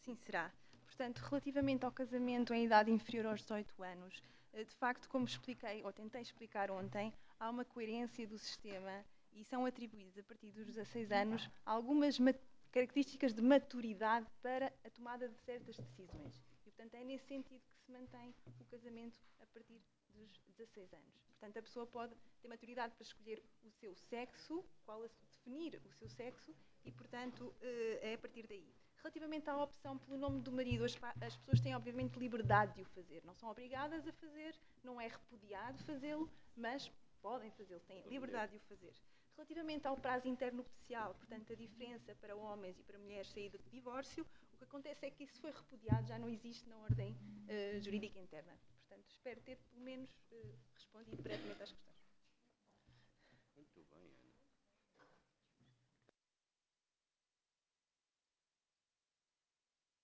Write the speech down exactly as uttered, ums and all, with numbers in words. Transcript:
assim será. Portanto, relativamente ao casamento em idade inferior aos dezoito anos, de facto, como expliquei, ou tentei explicar ontem, há uma coerência do sistema e são atribuídos, a partir dos dezasseis anos, algumas características de maturidade para a tomada de certas decisões. E, portanto, é nesse sentido que se mantém o casamento a partir dos dezasseis anos. Portanto, a pessoa pode ter maturidade para escolher o seu sexo, qual a, definir o seu sexo, e, portanto, é a partir daí. Relativamente à opção pelo nome do marido, as, as pessoas têm, obviamente, liberdade de o fazer. Não são obrigadas a fazer, não é repudiado fazê-lo, mas podem fazê-lo, têm liberdade de o fazer. Relativamente ao prazo internupcial, portanto, a diferença para homens e para mulheres saída de divórcio, o que acontece é que isso foi repudiado, já não existe na ordem uh, jurídica interna. Portanto, espero ter, pelo menos, uh, respondido brevemente às questões.